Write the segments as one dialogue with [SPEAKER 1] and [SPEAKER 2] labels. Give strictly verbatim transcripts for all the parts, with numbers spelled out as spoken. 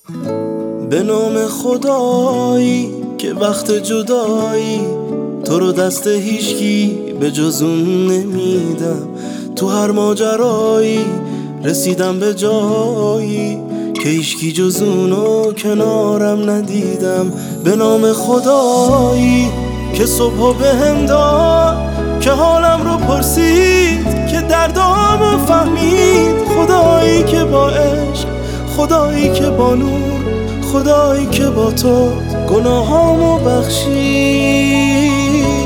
[SPEAKER 1] به نام خدایی که وقت جدایی تو رو دست هیچکی به جز اون نمیدم. تو هر ماجرایی رسیدم به جایی که هیچکی جز اونو کنارم ندیدم. به نام خدایی که صبحو به هم داد، که حالم رو پرسید، که دردامو فهمید. خدایی که با عشق، خدایی که با نور، خدایی که با تو گناهامو بخشید.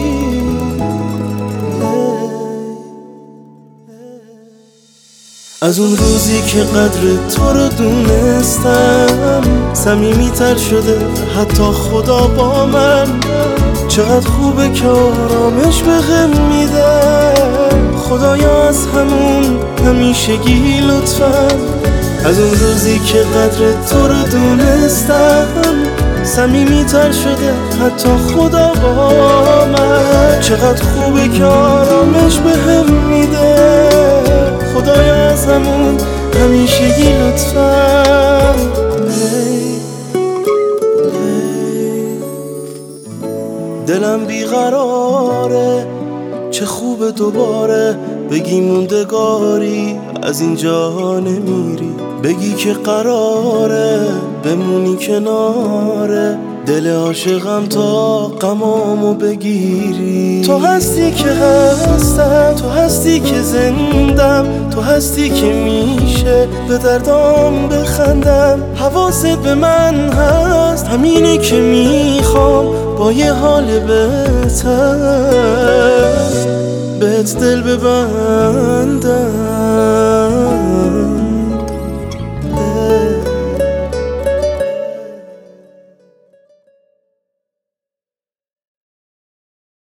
[SPEAKER 1] از اون روزی که قدر تو رو دونستم، صمیمی‌تر شده حتی خدا با من. چقدر خوبه که آرامش بهم میده خدایا، از همون همیشگی لطفاً. از اون روزی که قدر تو رو دونستم، صمیمی‌تر شده حتی خدا با من. چقدر خوبه که آرامش بهم میده خدایا، از همون همیشگی لطفاً. دلم بیقراره، چه خوبه دوباره بگی موندگاری از اینجا نمیری. بگی که قراره بمونی کناره دل عاشقم تا غمامو بگیری. تو هستی که هستم، تو هستی که زندم، تو هستی که میشه به دردام بخندم. حواست به من هست، همینه که میخوام با یه حال بهتر بهت دل ببندم.